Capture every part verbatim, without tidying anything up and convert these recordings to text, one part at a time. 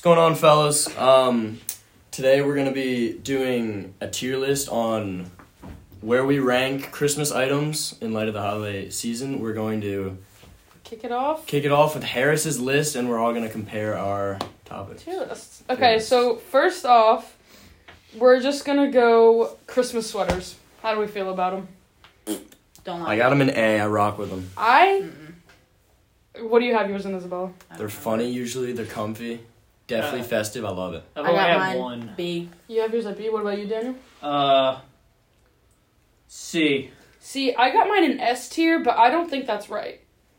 going on, fellas? Um, today we're going to be doing a tier list on where we rank Christmas items in light of the holiday season. We're going to kick it off. Kick it off with Harris's list, and we're all going to compare our topics. Tier list. Okay, so first off, we're just going to go Christmas sweaters. How do we feel about them? Don't like I got them in A. I rock with them. I... Mm-mm. What do you have yours in, Isabel? They're funny usually. They're comfy. Definitely Uh, festive. I love it. I've I only got had mine one. B. You have yours at B. What about you, Daniel? Uh, C. See, I got mine in S tier, but I don't think that's right.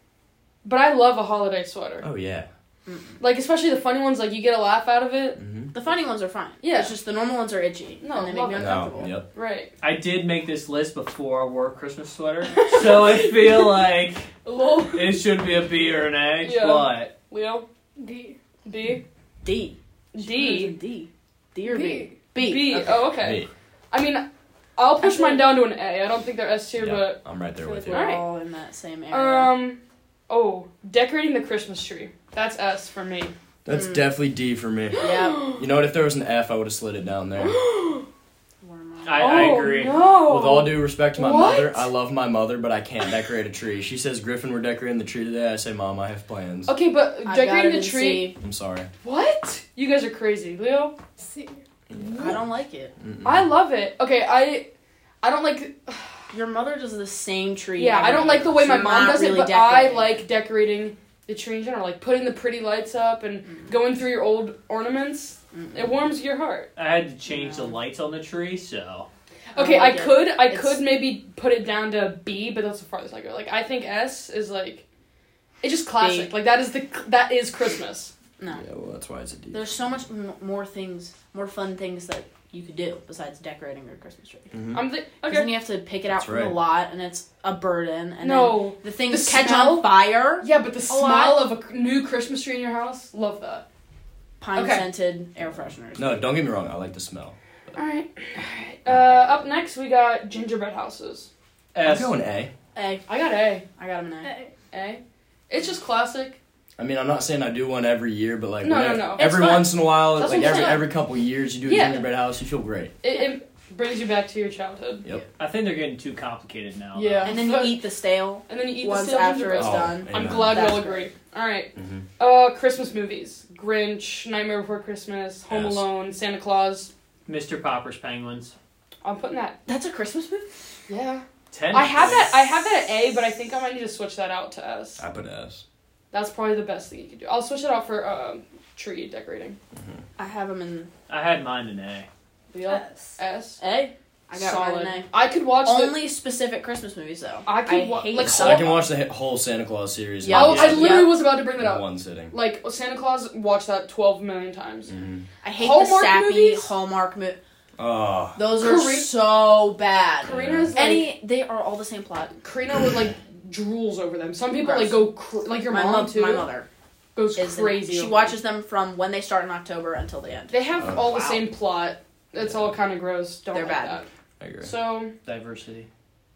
But I love a holiday sweater. Oh, yeah. Mm-mm. Like, especially the funny ones, like, you get a laugh out of it. Mm-hmm. The funny ones are fine. Yeah. It's just the normal ones are itchy. No, and they make love me it. uncomfortable. No, yep. Right. I did make this list before I wore a Christmas sweater, so I feel like Lol. it should be a B or an A, Yeah. but Leo? D. B? D. D. D. D or B. B? B. B. Okay. Oh, okay. B. I mean, I'll push I feel- mine down to an A. I don't think they're S tier, Yeah, but... I'm right there I feel with like you. we're Alright. all in that same area. Um, oh, decorating the Christmas tree. That's S for me. That's Mm. definitely D for me. yeah. You know what? If there was an F, I would have slid it down there. Where am I, oh, I agree. no. With all due respect to my What? mother, I love my mother, but I can't decorate a tree. She says, Griffin, we're decorating the tree today. I say, Mom, I have plans. Okay, but I got decorating it the in tree... C. I'm sorry. What? You guys are crazy. Leo? C. I don't like it. Mm-mm. I love it. Okay, I... I don't like... Your mother does the same tree. Yeah, I every don't like the year, way so my you're mom not does really it, but I decorating. like decorating the tree in general. Like, putting the pretty lights up and Mm. going through your old ornaments. Mm-mm. It warms your heart. I had to change the No. lights on the tree, so... Okay, I I, like it. could, I It's- could maybe put it down to B, but that's the farthest I go. Like, I think S is like, it's just classic. B. Like that is the that is Christmas. No. Yeah, well, that's why it's a D. There's so much m- more things, more fun things that you could do besides decorating your Christmas tree. Mhm. I'm the Because then okay. you have to pick it out That's from right. the lot, and it's a burden. And No, then the things The catch smell? on fire. yeah, but the A lot. smell of a c- new Christmas tree in your house, love that. Pine Okay. scented air fresheners. No, don't get me wrong. I like the smell. All right, all right. Uh, up next we got gingerbread houses. I'm S. going A. A. I got A. I got him an A. A. A. It's just classic. I mean, I'm not saying I do one every year, but like No, when- no, no. every It's fun. once in a while, That's like what I'm every saying. every couple years, you do a Yeah. gingerbread house, you feel great. It, it brings you back to your childhood. I think they're getting too complicated now. though. Yeah. And then you eat the stale And then you eat once the stale after gingerbread. it's Oh, done. I'm amen. glad we That's all great. agree. All right. Mm-hmm. Uh, Christmas movies: Grinch, Nightmare Before Christmas, Home Yes. Alone, Santa Claus. Mister Popper's Penguins. I'm putting that. That's a Christmas movie? Yeah. Ten. I have that. I have that at A, but I think I might need to switch that out to S. I put S. That's probably the best thing you could do. I'll switch it out for uh, tree decorating. I have them in I had mine in A. Leo, S. S. A. I got Solid. mine in I could watch A. the. Only specific Christmas movies, though. I could wa- hate like, them. I can watch the hi- whole Santa Claus series. Yeah. I, in was- I one- literally Yeah. was about to bring that in up. one sitting. Like Santa Claus, watched that twelve million times. Mm-hmm. I hate Hallmark the sappy movies? Hallmark movies. Oh, Those are Kari- so bad. Karina's like Any, they are all the same plot. Karina would like drools over them. Some people Gross. like go cr- like your my mom mom, too my mother goes is crazy. She over watches them from when they start in October until the end. They have Oh, all the wow. same plot. It's all kind of gross. Don't They're like bad. I agree. that. So, Diversity.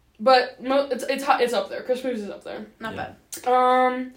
but mo- it's it's hot, it's up there. Christmas movies is up there. Not Yeah. bad. Um,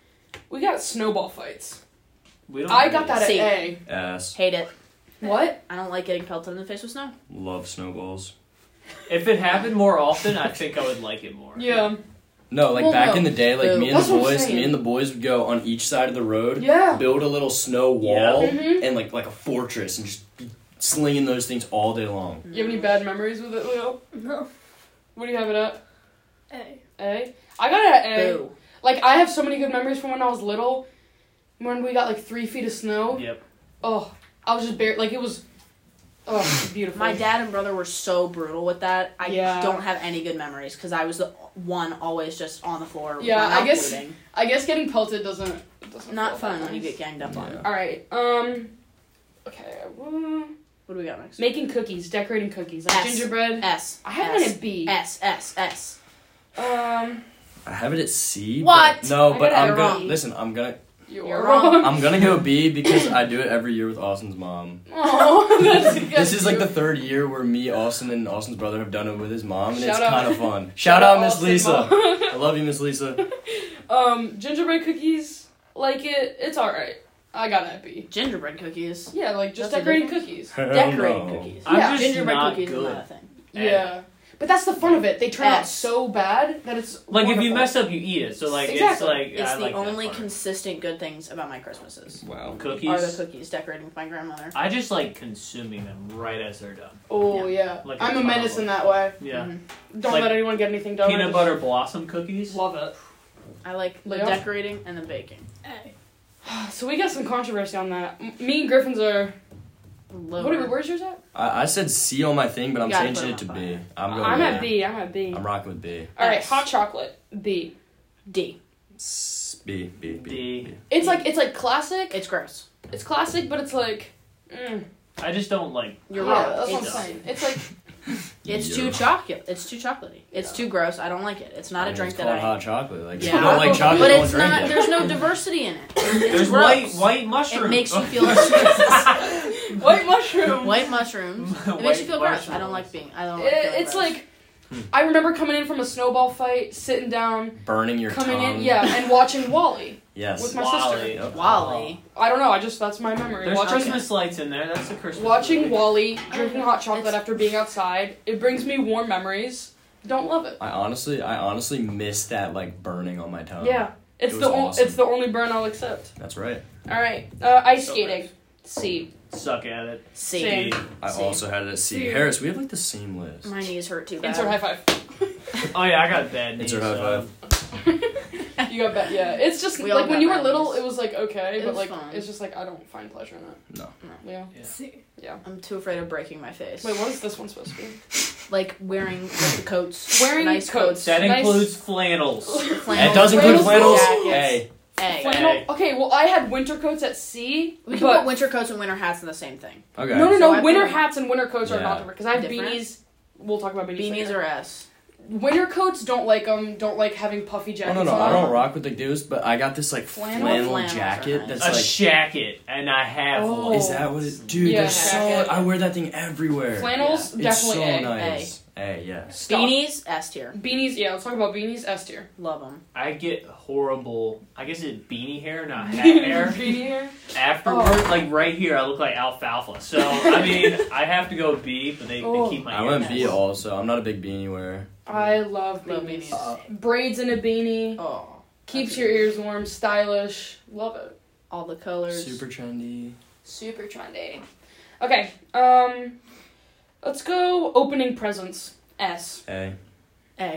we got snowball fights. We don't I have got that at C. A. S. Hate it. What? I don't like getting pelted in the face with snow. Love snowballs. If it happened more often, I think I would like it more. Yeah. No, like Well, back no. in the day, like Boo. me and That's the what I'm boys, saying. me and the boys would go on each side of the road, Yeah. build a little snow wall, Yeah. Mhm. and like like a fortress, and just be slinging those things all day long. You have any bad memories with it, Leo? No. What do you have it at? A. A. I got it at A. Boo. Like I have so many good memories from when I was little. When we got like three feet of snow. Yep. Oh, I was just bare. Like it was. Oh, beautiful. My dad and brother were so brutal with that. I Yeah. don't have any good memories because I was the one always just on the floor. with Yeah, my I mouth guess- bleeding. I guess getting pelted doesn't. It doesn't Not feel fun that when you nice. get ganged up on. Yeah. All right. Um. Okay. uh, What do we got next? Making cookies, decorating cookies, like S. gingerbread. S. I have S. mine at B. S. S. S. Um. I have it at C. What? But, no, I but got I'm it gonna wrong. listen. I'm gonna You're, You're wrong. wrong. I'm gonna go B because I do it every year with Austin's mom. Oh, that's good. This is like the third year where me, Austin, and Austin's brother have done it with his mom, and Shout it's out. kind of fun. Shout out, Miss Austin Lisa. mom. I love you, Miss Lisa. Um, gingerbread cookies, like it. It's all right. I got it at B. Gingerbread cookies. Yeah, like just That's a decorating difference? cookies. Hell Decorating no. cookies. I'm Yeah. just Gingerbread not cookies good. is not a thing. Yeah. But that's the fun of it. They turn out S. so bad that it's Like, if wonderful. you mess up, you eat it. So, like, it's Exactly. like, It's I the like that only part. consistent good things about my Christmases. Wow. Cookies. Are the cookies decorating with my grandmother. I just like consuming them right as they're done. Oh yeah, Like I'm a a menace toddler. in that way. Yeah. Mhm. Don't Like let anyone get anything done. I Peanut just butter blossom cookies. Love it. I like the Yeah. decorating and the baking. So we got some controversy on that. M- Me and Griffins are. Lower. What are we, where's yours at? I, I said C on my thing, but I'm You gotta changing it put to it on B. fire. I'm going I'm B. at B. I'm at B. I'm rocking with B. All right, S. hot chocolate B. D. S- B, B, B. D. B. It's like it's like classic. It's gross. It's classic, but it's like. Mm. I just don't like. You're yeah, wrong. That's what I'm It's, saying. It's like it's Yeah. too chocolate. It's too chocolatey. It's Yeah. too gross. I don't like it. It's not I a mean, drink it's that called I. hot chocolate. Like, if Yeah. you don't like chocolate, But don't it's drink not. it. There's no diversity in it. It's There's gross. white white mushroom. It makes you Oh. feel white mushroom. white mushrooms. It White makes you feel gross. I mushrooms. don't like being. I don't. It- Like feeling it's gross. like I remember coming in from a snowball fight, sitting down, Burning your coming tongue. in, yeah, and watching Wally Yes. with my Wally. sister. Yep. Wally. I don't know. I just that's my memory. There's watching Christmas lights in there. That's the Christmas. watching movie. Wally drinking hot chocolate It's- after being outside. It brings me warm memories. Don't love it. I honestly, I honestly miss that like burning on my tongue. Yeah, it's It the was o- awesome. it's the only burn I'll accept. That's right. All right, uh, ice So skating. C. Suck at it. C. Same. I C. also had it at C. C. Harris, we have like the same list. My knees hurt too bad. Insert high five. Oh yeah, I got bad knees. Insert high so- five. You got bet. Yeah, it's just We all like when got you were bad little, knees. it was like okay, It but was like fun. it's just like I don't find pleasure in it. No. Yeah. Yeah. I'm too afraid of breaking my face. Wait, what is this one supposed to be? Like wearing like the coats. Wearing nice coats. That Nice- includes flannels. Flannels. It does include Flannels, flannels. jackets. Hey. A. Flannel. Hey. Okay, well I had winter coats at C, We can but put winter coats and winter hats in the same thing. Okay. no, no, So no. I winter put- hats and winter coats are Yeah. not different because I have Different? beanies. We'll talk about beanies. Beanies later. are S. Winter coats. Don't like them. Don't like having puffy Oh jackets. no, no, on. I don't rock with the dudes, but I got this like Flannel? flannel, Flannels are jacket nice. that's A like. shacket, and I have Oh. one. Is that what it? Dude, Yeah, they're so. jacket. I wear that thing everywhere. Flannels It's definitely so A. nice. A, yes. Stop. Beanies S tier. Beanies. Yeah, let's talk about beanies. S tier. Love them. I get horrible. I guess it's beanie hair, not hat hair. Beanie hair. Afterward, Oh. like right here, I look like alfalfa. So I mean, I have to go B, but they, Oh. they keep my I hair. went B nice. also. I'm not a big beanie wearer. I love Love beanies. beanies. Braids in a beanie. Oh. Keeps your ears warm. Stylish. Love it. All the colors. Super trendy. Super trendy. Okay. Um. Let's go. Opening presents. S. A. A.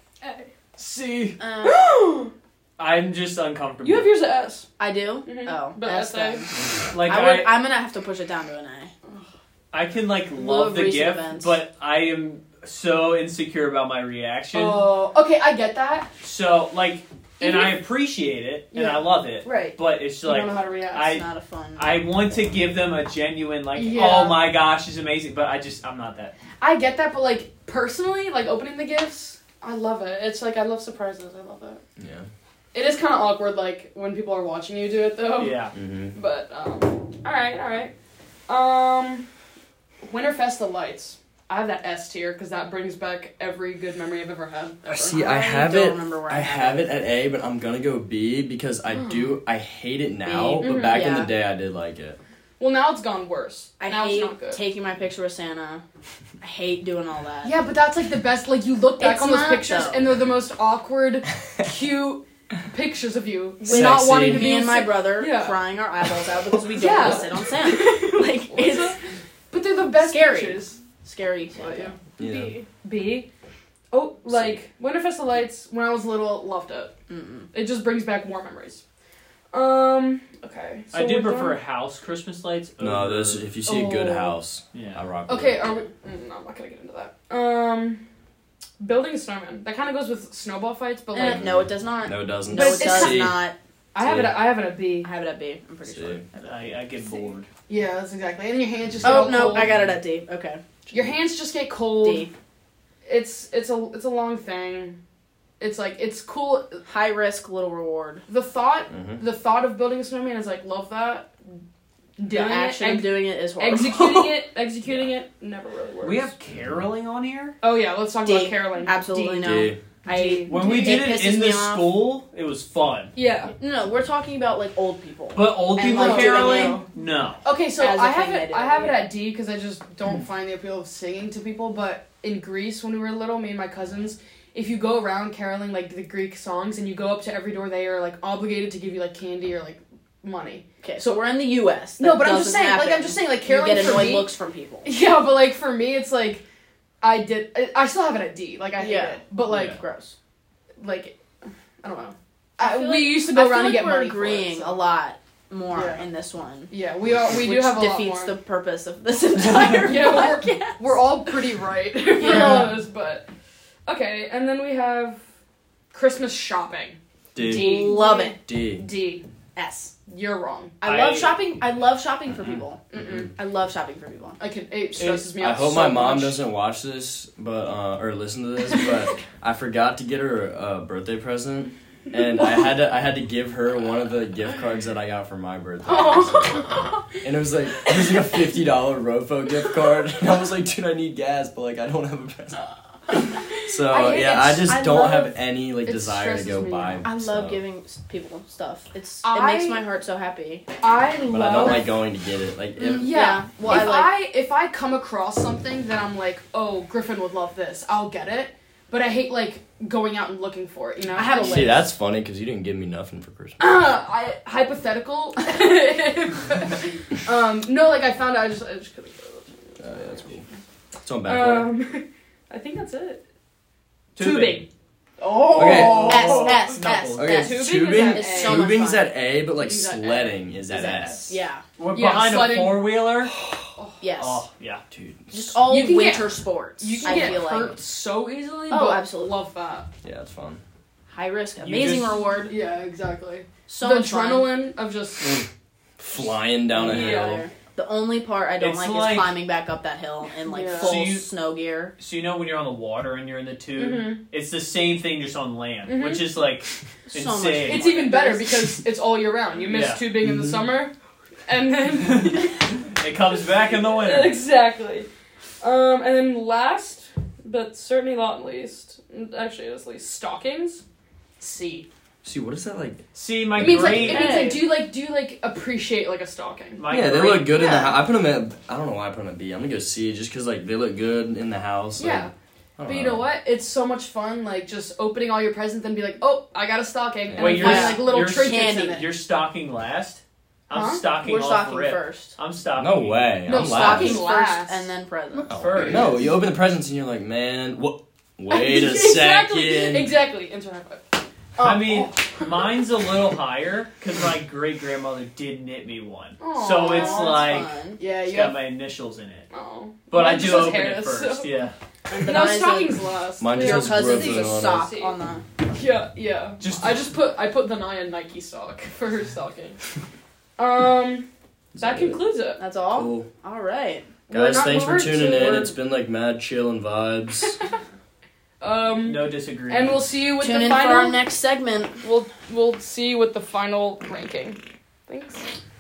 C. Um, I'm just uncomfortable. You have yours at S. I do. Mhm. Oh, But S S A. then. like I I, would, I'm gonna have to push it down to an A. I can like Love love the recent gift, events. but I am so insecure about my reaction. Oh. Okay, I get that. So like, and Even I if- appreciate it, and Yeah. I love it, Right. but it's You like don't know how to react. I- It's not a fun. I want to give them a genuine like, Yeah. oh my gosh, it's amazing, but I just I'm not that. I get that, but like personally, like opening the gifts, I love it. It's like I love surprises. I love it. Yeah. It is kind of awkward, like when people are watching you do it, though. Yeah. Mm-hmm. But um, all right, all right. Um, Winterfest the lights. I have that S tier because that brings back every good memory I've ever had. Ever. See, I I have don't it. remember where I I have have it at A, but I'm gonna go B because I do. I hate it now, B. but Mhm. back in Yeah. the day, I did like it. Well, now it's gone worse. I now hate it's not good. taking my picture with Santa. I hate doing all that. Yeah, but that's like the best. Like you look back It's on those not, pictures, though. and they're the most awkward, cute pictures of you With Sexy. not wanting to be me and in my Sa- brother Yeah. crying our eyeballs out because we don't Yeah. want to sit on Santa. Like What's it's that? But they're the best Scary. pictures. scary. But, yeah. Yeah. B. B. Oh, like Winterfest of Lights. When I was little, loved it. Mm-mm. It just brings back more memories. Um. Okay. So I do we're prefer done? house Christmas lights. No, over- this if you see a good Oh. house, I Yeah. rock. With Okay. it. Are we? mm, No, I'm not gonna get into that. Um. Building a snowman. That kind of goes with snowball fights, but like Eh, no, it does not. No, it doesn't. No, But it it's does C. not. I have it. See. At, I have it at B. I have it at B. I'm pretty C. sure. I, I get bored. Yeah, that's exactly. And your hands just get Oh all no, cold. I got it at D. Okay. Your hands just get cold. D. It's it's a it's a long thing. It's like it's cool. High risk, little reward. The thought Mhm. the thought of building a snowman is like love that. The Doing action it, of ex- doing it is horrible. executing it, executing it never really works. We have caroling on here. Oh yeah, let's talk D. about caroling. Absolutely D. no. D. I When we did it pisses in me the off. school, it was fun. Yeah. No, we're talking about like old people. But old And, people like, caroling, doing no. Okay, so As a I have thing they it. do, I have it yeah. at D because I just don't find the appeal of singing to people. But in Greece, when we were little, me and my cousins, if you go around caroling like the Greek songs and you go up to every door, they are like obligated to give you like candy or like money. Okay, so we're in the U S No, That but I'm just doesn't saying. Like happen. I'm just saying. Like You caroling get for annoyed me. looks from people. Yeah, but like for me, it's like I did. I, I still have it at D. Like I hate Yeah. it. But like Yeah. Gross. like I don't know. I I, feel we like- used to go I feel around like and get we're money. agreeing for it, so. a lot more Yeah. in this one. Yeah, we are. We which do have a defeats lot the more. purpose of this entire Yeah, we're- podcast. We're all pretty right for Yeah. all of us, but okay. And then we have Christmas shopping. D. D. Love it. D. D. S. You're wrong. I, I- love shopping. I love shopping for people. Mm-mm. I love shopping for people. I can. It stresses me out. I hope so my mom much. doesn't watch this, but uh, or listen to this. But I forgot to get her a birthday present, and I had to I had to give her one of the gift cards that I got for my birthday. Oh. And it was like it was like a fifty dollar Rofo gift card, and I was like, dude, I need gas, but like I don't have a present. So I hate yeah, it. I just I don't love- have any like it desire to stresses go me buy. out. I love stuff. giving s- people stuff. It's I- it makes my heart so happy. I But love. I don't like going to get it. Like if, Yeah. Yeah, well, if I like- I if I come across something that I'm like, oh, Griffin would love this, I'll get it. But I hate like going out and looking for it. You know. I have a see, list. that's funny because you didn't give me nothing for Christmas. I hypothetical. um, no, like I found out. I just I just couldn't. Oh, yeah, that's cool. It's on back order. Um, I think that's it. Tubing. Oh. Okay. S S S. Okay, S. Tubing is tubing, at It's A. so much tubing's fun. at A, but like Tubing's at A. sledding is at Is at S. Yeah. We're Yeah, behind sledding. a four wheeler. Yes. Oh yeah. Dude, Just all You can winter get- sports. You can I get feel hurt like so easily. Oh, but absolutely. Love that. yeah, it's fun. high risk, You amazing just- reward. Yeah, exactly. So the much fun. adrenaline of just. Flying down a Yeah. hill. The only part I don't It's like, like- is climbing back up that hill in like Yeah. full So you- snow gear. So you know when you're on the water and you're in the tube, Mhm. it's the same thing just on land, Mhm. which is like So much insane. fun. It's even better because it's all year round. You miss Yeah. tubing in the Mhm. summer, and then it comes back in the winter. exactly. Um, and then last, but certainly not least, actually it's least stockings. C. See, what is that like? See, my It means like great, it means like do you like do you like appreciate like a stocking? my yeah, they great- look good in the yeah. house. I put them at. I don't know why I put them at B. I'm gonna go C just because like they look good in the house. like, Yeah. I don't But you know what? It's so much fun, like just opening all your presents and be like, oh, I got a stocking, and Wait, then you're, finding like little you're trinkets candy. in it. You're stocking last. I'm Huh? stocking We're off stocking rip. first. I'm stocking. No way. No, I'm stockings last. Stockings last. first and then presents. Oh, First. No, you open the presents and you're like, man, what? Wait a exactly, second. Exactly. Insert high five. I Oh, mean, oh. mine's a little higher because my great grandmother did knit me one, Aw, so it's Aw, like that's fun. yeah, it's you got have. my initials in it. Oh. But Mine I just do says open it Harris, first. so- Yeah, And No, mine is stockings a- last. Mine just Your says cousin's Griffin a on it. sock on the. Yeah, yeah. Just- I just put I put the Naya Nike sock for her stocking. Um, that concludes it. That's all. Cool. All right. We're Guys, not- thanks for we're tuning too- in. we're- It's been like mad chill and vibes. Um, no disagreement. and we'll see you with Tune the in final. for our next segment. We'll we'll see you with the final ranking. Thanks.